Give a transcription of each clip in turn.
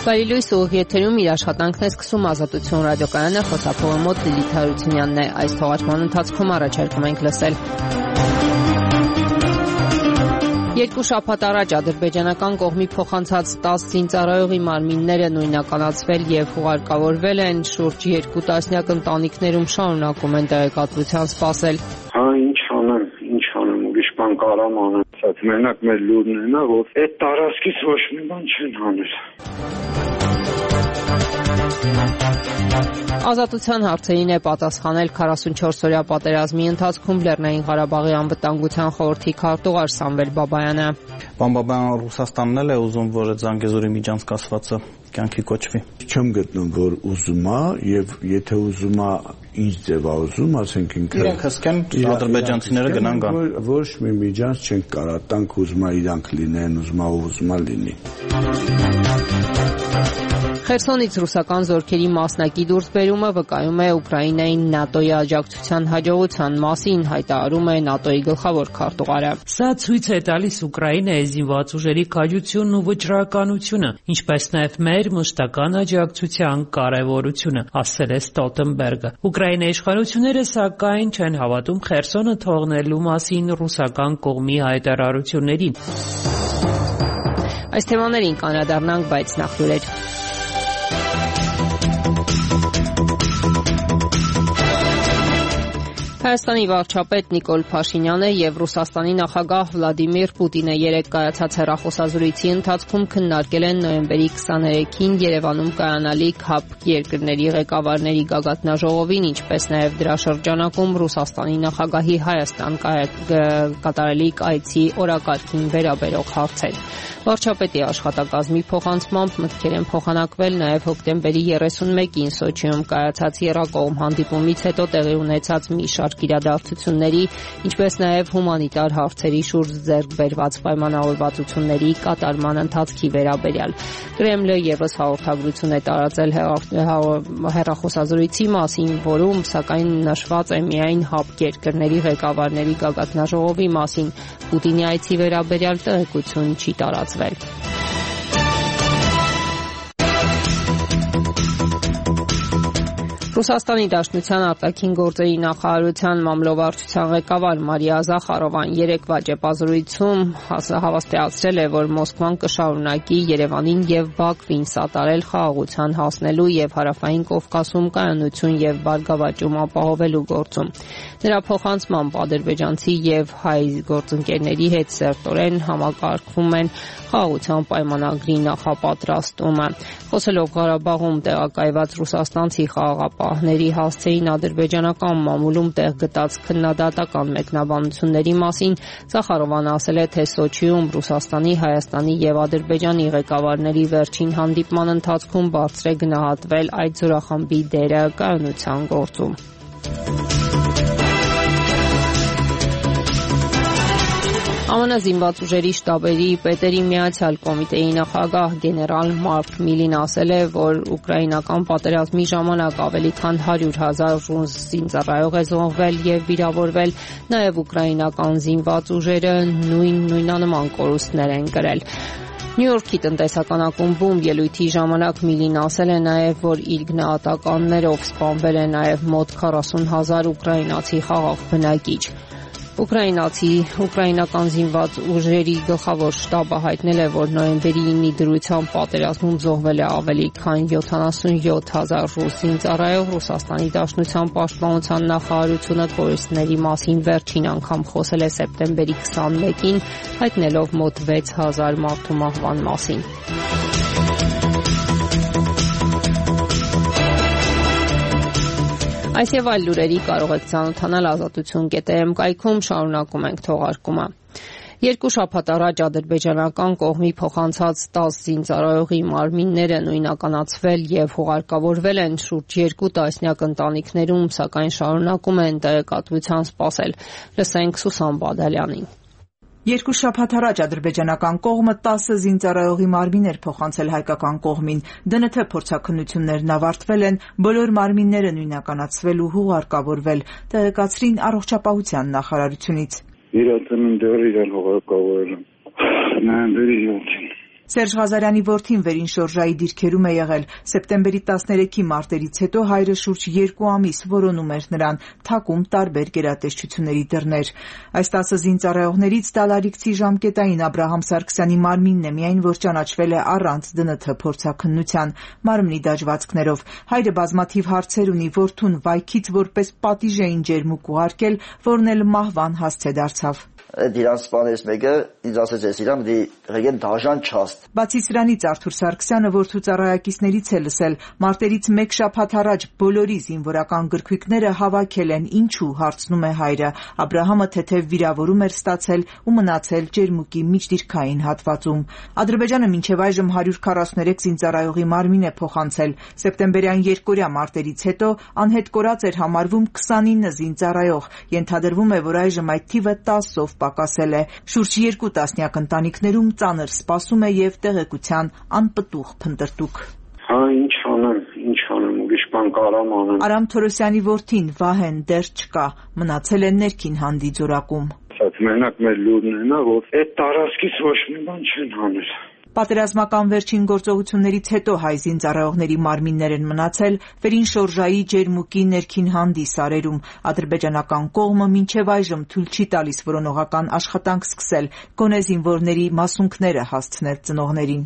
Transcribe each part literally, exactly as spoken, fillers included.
Բարի լույս, ուղիղ եթերում իր աշխատանքն է սկսում Ազատություն ռադիոկայանը, խոսափողը մոտ Լիլիթ Հարությունյանն է։ Այս թողարկման ընթացքում առաջարկում ենք լսել. Երկու շաբաթ առաջ ադրբեջանական կողմի փոխանցած տասը զինծառայողի մարմինները նույնականացվել եւ հուղարկավորվել են, շուրջ երկու տասնյակ ընտանիքներում շարունակում են տեղեկատվության սպասել։ Հա, ինչ անեմ, ինչ անեմ, ուրիշ բան կարամ անեմ, բայց մենակ մեր լուրն է, որ այդ տարածքից ոչ մի բան չեն անել։ Ազատության հարցերին է պատասխանել քառասունչորս օրյա պատերազմի ընթացքում Լեռնային Ղարաբաղի անվտանգության խորհրդի քարտուղար Սամվել Բաբայանը։ Պարոն Բաբայան, Ռուսաստանն էլ է ուզում, որ այդ Զանգեզուրի միջանցկացվածը կյանքի կոչվի։ Չեմ գտնում, որ ուզում է, եւ եթե ուզում է, ինչ ձև է ուզում, ասենք ինքը իրենք հսկեն ադրբեջանցիները գնան գան։ Ոչ մի միջանց չեն կարող տանք, ուզում է իրանք լինեն, ուզում է ուզում է լինի։ Խերսոնից ռուսական զորքերի մասնակի դուրսբերումը վկայում է Ուկրաինային ՆԱՏՕ-ի աջակցության հաջողության մասին, հայտարարում է ՆԱՏՕ-ի գլխավոր քարտուղարը։ Սա ցույց է տալիս Ուկրաինայի զինված ուժերի քաջությունն ու վճռականությունը, ինչպես նաև մեր մշտական աջակցության կարևորությունը, ասել է Ստոլտենբերգը։ Ուկրաինայի իշխանությունները սակայն չեն հավատում Խերսոնը թողնելու մասին ռուսական կողմի հայտարարություններին։ Այս թեմաներին կանրադառնանք, բայց նախ լուրեր։ Հայաստանի վարչապետ Նիկոլ Փաշինյանը եւ Ռուսաստանի նախագահ Վլադիմիր Պուտինը երեկ կայացած հեռախոսազրույցի ընթացքում քննարկել են նոյեմբերի քսաներեքին Երևանում կայանալիք ՀԱՊԿ երկրների ղեկավարների գագաթնաժողովին, ինչպես նաեւ դրա շրջանակում Ռուսաստանի նախագահի Հայաստան կատարելիք այցի օրակարգին վերաբերող հարցեր։ Վարչապետի աշխատակազմի փոխանցմամբ մտքեր են փոխանակվել նաև հոկտեմբերի երեսունմեկին Սոչիում կայացած եռակողմ հանդիպումից հետո տեղի ունեցած մի շարք իրադարձությունների, ինչպես նաև հումանիտար հարցերի շուրջ ձեռք բերված պայմանավորվածությունների կատարման ընթացքի վերաբերյալ։ Կրեմլը եւս հաղորդագրություն է տարածել հեռախոսազրույցի մասին, որում սակայն նշված է միայն ՀԱՊԿ երկրների ղեկավարների գագաթնաժողովի մասին։ Պուտինի այցի վերաբերյալ տեղեկություն չի տարածվել։ Ռուսաստանի Դաշնության արտաքին գործերի նախարարության մամլովարչության ղեկավար Մարիա Զախարովան երեկվա ճեպազրույցում հավաստիացրել է, որ Մոսկվան կշարունակի Երևանին եւ Բաքվին սատարել խաղաղության հասնելու եւ Հարավային Կովկասում կայունություն եւ բարգավաճում ապահովելու գործում։ Նրա փոխանցմամբ ադրբեջանցի եւ հայ գործընկերների հետ սերտորեն համակարգվում են խաղաղության պայմանագրի նախապատրաստումը։ Խոսելով Ղարաբաղում տեղակայված ռուսաստանցի խաղաղապահների հասցեին ադրբեջանական մամուլում տեղ գտած քննադատական մեկնաբանությունների մասին, Զախարովան ասել է, թե Սոչիում Ռուսաստանի, Հայաստանի եւ Ադրբեջանի ղեկավարների վերջին հանդիպման ընթացքում բարձր է գնահատվել այդ զորախմբի դերը կայունության գործում։ ԱՄՆ զինված ուժերի շտաբերի պետերի միացյալ կոմիտեի նախագահ գեներալ Մարկ Միլին ասել է, որ ուկրաինական պատերազմի ժամանակ ավելի քան հարյուր հազար ռուս զինծառայող է զոհվել եւ վիրավորվել, նաեւ ուկրաինական զինված ուժերը նույն նույնանման կորուստներ են կրել։ Նյու Յորքի տնտեսական ակումբում ելույթի ժամանակ Միլին ասել է նաև, որ իր գնահատականներով սպանվել է նաև մոտ քառասուն հազար ուկրաինացի խաղաղ բնակիչ։ Ուկրաինացի ուկրաինական զինված ուժերի գլխավոր շտաբը հայտնել է, որ նոյեմբերի ինի դրությամբ պատերազմում զոհվել է ավելի քան յոթանասունյոթ հազար ռուս զինծառայող։ Ռուսաստանի Դաշնության պաշտպանության նախարարությունը կորուստների մասին վերջին անգամ խոսել է սեպտեմբերի քսանմեկին, հայտնելով մոտ վեց հազար մարդու մահվան մասին։ Այս եւ այլ լուրերի կարող եք ծանոթանալ ազատություն կետ էմ կայքում, շարունակում ենք թողարկումը։ Երկու շաբաթ առաջ ադրբեջանական կողմի փոխանցած տասը զինծառայողի մարմինները նույնականացվել եւ հուղարկավորվել են, շուրջ երկու տասնյակ ընտանիքներում, սակայն շարունակում են տեղեկատվության սպասել։ Լսենք Սուսան Բադալյանին։ Երկու շաբաթ առաջ ադրբեջանական կողմը տասը զինծառայողի մարմին էր փոխանցել հայկական կողմին։ ԴՆԹ փորձաքննություններն ավարտվել են, բոլոր մարմինները նույնականացվել ու հուղարկավորվել, տեղեկացրին առողջապահության նախարարությունից։ Իրացնին դեռ իրեն հուղարկավորել են։ Նոյեմբերի յոթին։ Սերժ Ղազարյանի որդին վերին շորժայի դիրքերում է եղել։ Սեպտեմբերի տասներեքի մարտերից հետո հայրը շուրջ երկու ամիս որոնում էր նրան, թակում տարբեր գերատեսչությունների դռներ։ Այս տասը զինծառայողներից դալարիկցի ժամկետային Աբրահամ Սարգսյանի մարմինն է միայն, որ ճանաչվել է առանց Դ Ն Թ փորձաքննության, մարմնի դաջվածքներով։ Հայրը բազմաթիվ հարցեր ունի, որդուն վայքից որպես պատիժ էին ջերմուկ ուղարկել, որն էլ մահվան հասցե դարձավ։ Իրանց սպաներից մեկը ինձ ասեց, ես իրան դի ռեգեն դաժան չաստ։ Բացի սրանից Արթուր Սարգսյանը որդու ծառայակիցներից է լսել, մարտերից մեկ շաբաթ առաջ բոլորի զինվորական գրքույկները հավաքել են, ինչու, հարցնում է հայրը։ Աբրահամը թեթև վիրավորում էր ստացել ու մնացել ջերմուկի միջդիրքային հատվածում։ Ադրբեջանը մինչև այժմ հարյուր քառասուներեք զինծառայողի մարմին է փոխանցել։ Սեպտեմբերյան երկօրյա մարտերից հետո անհետ կորած էր համարվում քսանինը զինծառայող։ Ենթադրվում է, որ այժմ այդ թիվը տասով պակասել է։ Շուրջ երկու տասնյակ ընտանիքներում ծանր սպասում է եւ տեղեկության անպտուղ փնտրտուք։ Հա, ինչ անեմ, ինչ անեմ, ուրիշ բան կարամ անեմ։ Արամ Թորոսյանի որդին Վահեն դեռ չկա, մնացել է ներքին հանդի ձորակում։ Ասած մենակ մեր լուրն է նա, որ այդ տարածքից ոչ մի բան չեն անել։ Պատերազմական վերջին գործողություններից հետո հայ զինծառայողների մարմիններ են մնացել վերին շորժայի ջերմուկի ներքին հանդի սարերում։ Ադրբեջանական կողմը մինչև այժմ թույլ չի տալիս որոնողական աշխատանք սկսել, գոնե զինվորների մասունքները հասցնել ծնողներին։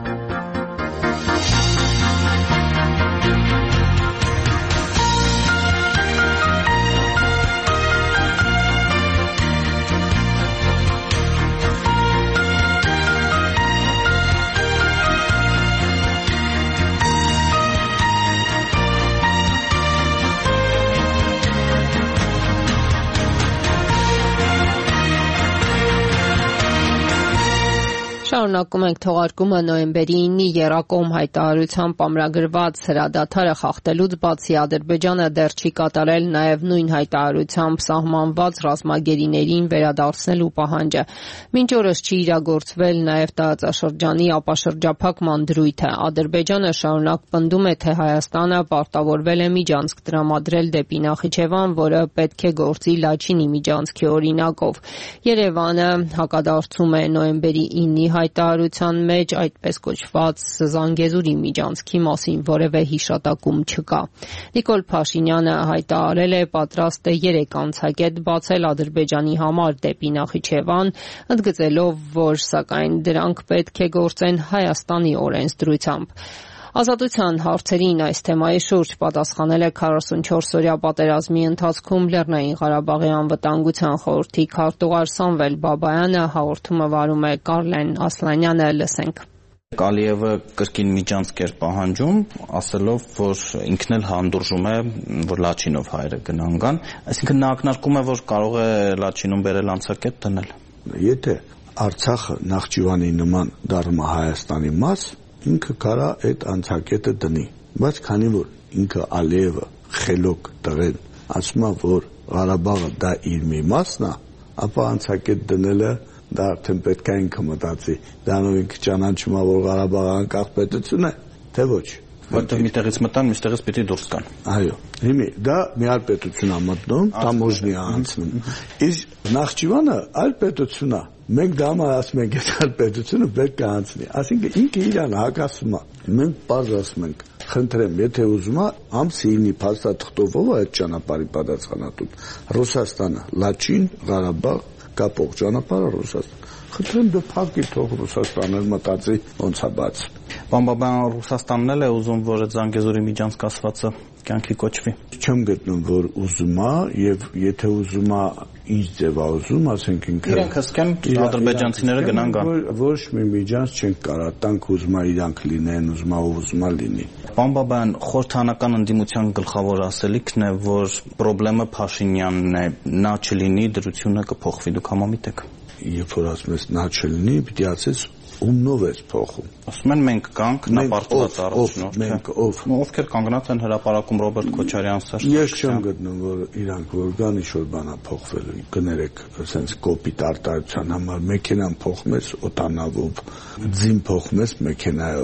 Շարունակում ենք թողարկումը նոյեմբերի ինի եռակողմ հայտարարությամբ ամրագրված հրադադարը խախտելուց բացի Ադրբեջանը դեռ չի կատարել նաև նույն հայտարարությամբ սահմանված ռազմագերիներին վերադարձնելու պահանջը։ Մինչ օրս չի իրագործվել նաև տարածաշրջանի ապաշրջափակման դրույթը։ Ադրբեջանը շարունակ պնդում է, թե Հայաստանը պարտավորվել է միջանցք տրամադրել դեպի Նախիջևան, որը պետք է գործի Լաչինի միջանցքի օրինակով։ Երևանը հակադարձում է նոյեմբերի ինի հայտարարության մեջ այդպես կոչված Զանգեզուրի միջանցքի մասին որևէ հիշատակում չկա։ Նիկոլ Փաշինյանը հայտարարել է պատրաստ է երեք անցակետ բացել Ադրբեջանի համար դեպի Նախիջևան, ընդգծելով, որ սակայն դրանք պետք է գործեն Հայաստանի օրենսդրությամբ։ Ազատության հարցերին այս թեմայի շուրջ պատասխանել է քառասունչորս օրյա պատերազմի ընթացքում Լեռնային Ղարաբաղի անվտանգության խորհրդի քարտուղար Սամվել Բաբայանը, հաղորդումը վարում է Կարլեն Ասլանյանը, լսենք։ Ալիևը կրկին միջանցք էր պահանջում, ասելով, որ ինքն էլ հանդուրժում է, որ Լաչինով հայերը գնան գան, այսինքն նա ակնարկում է, որ կարող է Լաչինում բերել անցակետ դնել։ Եթե Արցախը Նախճիվանի նման դառնում է Հայաստանի մաս, ինքը կարա այդ անցակետը դնի, բայց քանի որ ինքը Ալիևը խելոք տղեն ասում է, որ Ղարաբաղը դա իր մի մասն է, ապա անցակետ դնելը դա արդեն պետք է ինքը մտածի, դրանով ինքը ճանաչում է, որ Ղարաբաղը անկախ պետություն է, թե ոչ։ Որտեղ միտեղից մտան, մյուստեղից պիտի դուրս գան։ Այո, հիմի դա մի այլ պետություն է մտնում, տամոժնի է անցնում։ Իսկ Նախճիվանը այլ պետություն է։ Մենք դա համար ասում ենք, այդ այլ պետությունը պետք է անցնի։ Այսինքն ինքը իրան հակասում է։ Մենք պարզ ասում ենք, խնդրեմ, եթե ուզում է, ամսի ինի փաստաթղթով ով է այդ ճանապարհի պատասխանատուն։ Ռուսաստանը, Լաչին, Ղարաբաղ, կապող ճանապարհը Ռուսաստան։ Խնդրեմ դու փակի թող Ռուսաստանը մտածի ոնց է բաց։ Պարոն Բաբայան, Ռուսաստանն էլ է ուզում, որ այդ Զանգեզուրի միջանցք ասվածը կյանքի կոչվի։ Չեմ գտնում, որ ուզում է, եւ եթե ուզում է, ինչ ձև է ուզում, ասենք ինքը իրենք հսկեն ադրբեջանցիները գնան գան։ Ոչ մի միջանց չեն կարա տանք ուզում է իրանք լինեն, ուզում է ուզում է լինի։ Պարոն Բաբայան, խորհրդանական ընդդիմության գլխավոր ասելիքն է, որ խնդրեմը Փաշինյանն է, նա չլինի, դրությունը կփոխվի, դուք համամիտ եք։ Երբ որ ասում ես նա չլինի, պիտի ասես ումնով ես փոխում։ Ասում են մենք կանք, նա պարտված առաջնորդ է։ Մենք ով։ Ովքեր կանգնած են հրապարակում Ռոբերտ Քոչարյան, Սերժ Սարգսյան։ Ես չեմ գտնում, որ իրանք որ կան ինչ-որ բան է փոխվելու։ Կներեք, ասենց կոպիտ արտադրության համար մեքենան փոխում ես օտանավով, ձին փոխում ես մեքենայով։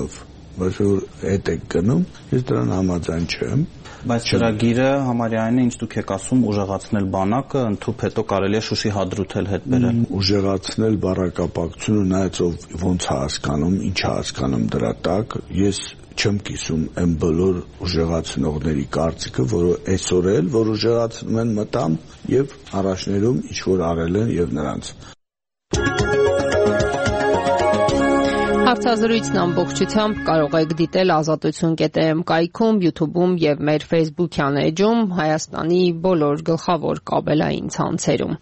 բայց որ հետ եք գնում, ես դրան համաձայն չեմ։ Բայց ծրագիրը համարյայն է, ինչ դուք եք ասում, ուժեղացնել բանակը, ընդհուպ հետո կարելի է Շուշի հադրութել հետ բերել։ Ուժեղացնել բառակապակցությունը նայած ով ոնց է հասկանում, ինչ է հասկանում դրա տակ, ես չեմ կիսում այն բոլոր ուժեղացնողների կարծիքը, որը այսօր էլ որ ուժեղացնում են մտամ եւ առաջներում ինչ որ արել են եւ նրանց։ Հարցազրույցն ամբողջությամբ կարող եք դիտել ազատություն կետ էմ կայքում, YouTube-ում եւ մեր Facebook-յան էջում, Հայաստանի բոլոր գլխավոր կաբելային ցանցերում։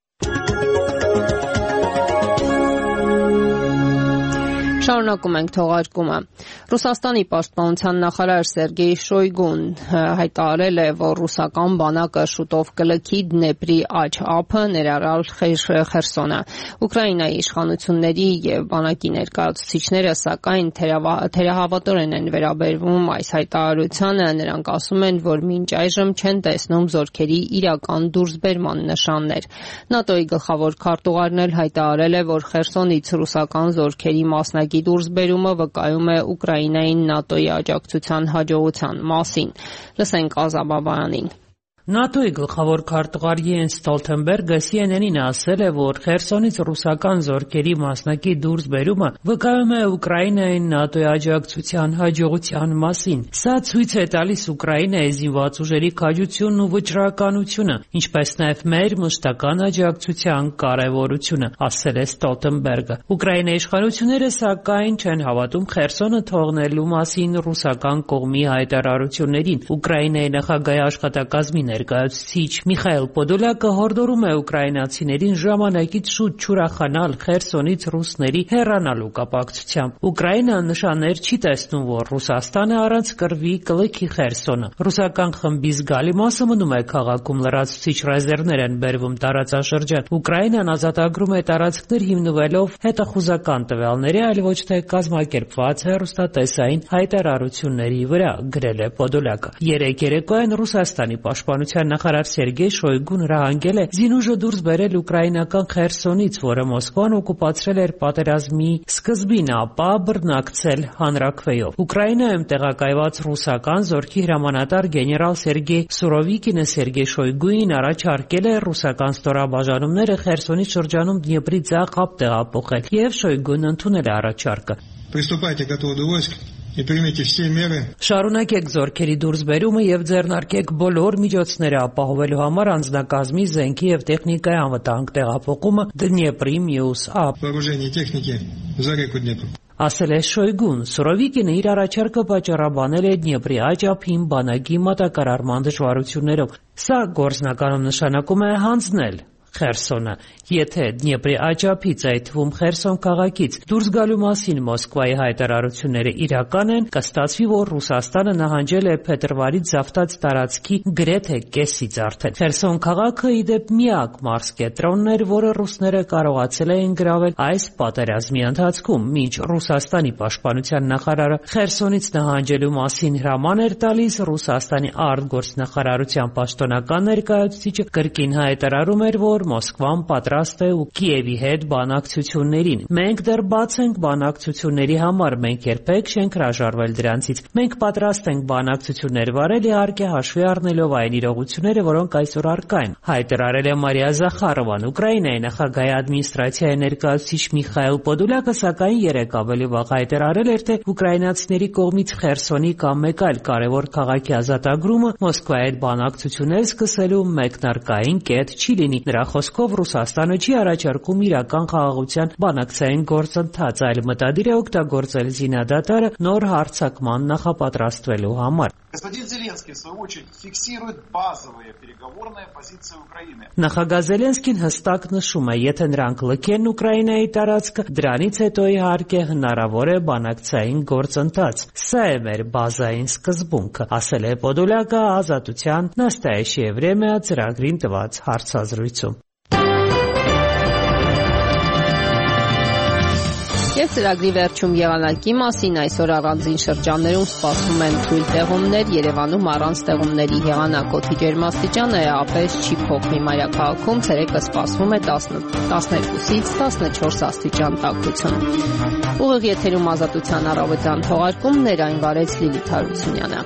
Շարունակում ենք թողարկումը։ Ռուսաստանի պաշտպանության նախարար Սերգեյ Շոյգուն հայտարարել է, որ ռուսական բանակը շուտով կլքի Դնեպրի աջ ափը, ներառյալ Խերսոնը։ Ուկրաինայի իշխանությունների եւ բանակի ներկայացուցիչները սակայն թերահավատորեն են վերաբերվում այս հայտարարությանը, նրանք ասում են, որ մինչ այժմ չեն տեսնում զորքերի իրական դուրսբերման նշաններ։ ՆԱՏՕ-ի գլխավոր քարտուղարն էլ հայտարարել է, որ Խերսոնից ռուսական զորքերի մասնակից դուրսբերումը վկայում է Ուկրաինային ՆԱՏՕ-ի աջակցության հաջողության մասին։ Լսենք Ազաբաբայանին։ ՆԱՏՕ-ի գլխավոր քարտուղար Յենս Ստոլթենբերգը Սի Էն Էն-ին ասել է, որ Խերսոնից ռուսական զորքերի մասնակի դուրսբերումը վկայում է Ուկրաինային ՆԱՏՕ-ի աջակցության հաջողության մասին։ Սա ցույց է տալիս Ուկրաինայի զինված ուժերի քաջությունն ու վճռականությունը, ինչպես նաև մեր մշտական աջակցության կարևորությունը, ասել է Ստոլթենբերգը։ Ուկրաինայի իշխանությունները սակայն չեն հավատում Խերսոնը թողնելու մասին ռուսական կողմի հայտարարություններին։ Ուկրաինայի նախագահի աշխատակազմի ներկայացուցիչ Միխայել Պոդոլյակը հորդորում է ուկրաինացիներին ժամանակից շուտ չուրախանալ Խերսոնից ռուսների հեռանալու կապակցությամբ։ Ուկրաինան նշաններ չի տեսնում, որ Ռուսաստանը առանց կռվի կլքի Խերսոնը։ Ռուսական խմբի զգալի մասը մնում է քաղաքում, լրացուցիչ ռեզերվներ են բերվում տարածաշրջան։ Ուկրաինան ազատագրում է տարածքներ հիմնվելով հետախուզական տվյալների, այլ ոչ թե կազմակերպված հեռուստատեսային հայտարարությունների վրա, գրել է Պոդոլյակը։ Երեկ երեկոյան Ռուսաստանի պաշտպանության նախարար Սերգեյ Շոյգուն հրահանգել է զինուժը դուրս բերել ուկրաինական Խերսոնից, որը Մոսկվան օկուպացրել էր պատերազմի սկզբին, ապա բռնակցել հանրաքվեով։ Ուկրաինայում տեղակայված ռուսական զորքի հրամանատար գեներալ Սերգեյ Սուրովիկինը Սերգեյ Շոյգուին առաջարկել է ռուսական ստորաբաժանումները Խերսոնի շրջանում Դնեպրի ձախ ափ տեղափոխել, եւ Շոյգուն ընդունել է առաջարկը։ Приступайте к отводу войск и примите все меры. Շարունակեք զորքերի դուրսբերումը եւ ձեռնարկեք բոլոր միջոցները ապահովելու համար անձնակազմի, զենքի եւ տեխնիկայի անվտանգ տեղափոխումը Դնեպրի մյուս ափ։ Вооружение техники за реку Днепр. Ասել է Շոյգուն։ Սուրովիկինը իր առաջարկը պատճառաբանել է Դնեպրի աջ ափին բանակի մատակարարման դժվարություններով։ Սա գործնականում նշանակում է հանձնել Խերսոնը։ Եթե Դնեպրի աջ ափից, այդ թվում Խերսոն քաղաքից դուրս գալու մասին Մոսկվայի հայտարարությունները իրական են, կստացվի, որ Ռուսաստանը նահանջել է փետրվարից զավթած տարածքի գրեթե կեսից արդեն։ Խերսոն քաղաքը ի դեպ միակ մարզկենտրոնն էր, որը ռուսները կարողացել էին գրավել այս պատերազմի ընթացքում, մինչ Ռուսաստանի պաշտպանության նախարարը Խերսոնից նահանջելու մասին հրաման էր տալիս, Ռուսաստանի արտգործնախարարության պաշտոնական ներկայացուցիչը կրկին հայտարարում էր, որ Մոսկվան պատրաստ է ու Կիևի հետ բանակցություններին։ Մենք դեռ բաց ենք բանակցությունների համար, մենք երբեք չենք հրաժարվել դրանցից։ Մենք պատրաստ ենք բանակցություններ վարել, իհարկե հաշվի առնելով այն իրողությունները, որոնք այսօր առկա են, հայտարարել է Մարիա Զախարովան։ Ուկրաինայի նախագահի ադմինիստրացիայի ներկայացուցիչ Միխայել Պոդոլյակը սակայն երեկ ավելի վաղ հայտարարել էր, թե ուկրաինացիների կողմից Խերսոնի կամ մեկ այլ կարևոր քաղաքի ազատագրումը Մոսկվայի հետ բանակցություններ սկսելու մեկնարկային կետ չի լինի։ Նրա խոսքով Ռուսաստանը չի առաջարկում իրական խաղաղության բանակցային գործընթաց, այլ մտադիր է օգտագործել զինադատարը նոր հարձակման նախապատրաստվելու համար։ Господин Зеленский, в свою очередь, фиксирует базовые переговорные позиции Украины. Նախագահ Զելենսկին հստակ նշում է, եթե նրանք լքեն Ուկրաինայի տարածքը, դրանից հետո իհարկե հնարավոր է բանակցային գործընթաց։ Սա է մեր բազային սկզբունքը, ասել է Պոդոլյակը Ազատության Նաստայեշիե Վրեմյա ծրագրին տված հարցազրույցում։ Եվ ծրագրի վերջում եղանակի մասին այսօր առանձին շրջաններում սպասվում են թույլ տեղումներ, Երևանում առանց տեղումների եղանակ, օդի ջերմաստիճանը էապես չի փոխվի, մայրաքաղաքում ցերեկը սպասվում է տասներկուսից տասնչորս աստիճան տաքություն։ Ուղիղ եթերում Ազատության առավոտյան թողարկումներ, այն վարեց Լիլիթ Հարությունյանը։